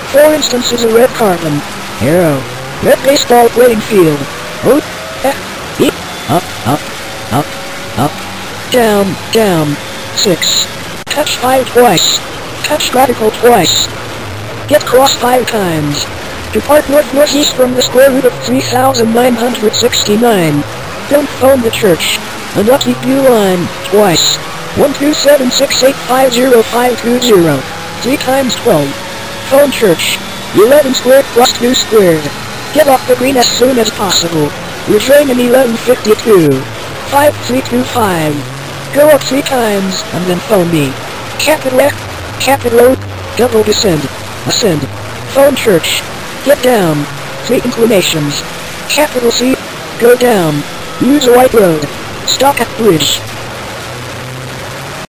For instance is a red carbon. Arrow. Red baseball playing field. O, F, E, up, up, up, up, down, down. 6. Touch 5 twice. Touch radical twice. Get cross 5 times. Depart north-northeast from the square root of 3,969. Don't phone the church. Unlucky blue line, twice. 127685050. 3 times 12. Phone church. 11 squared plus 2 squared. Get off the green as soon as possible. We're train in 1152. 5325. Go up 3 times, and then phone me. Capital F, capital O, double descend, ascend. Phone church. Get down. 3 inclinations. Capital C, go down. Use a white road. Stop at bridge.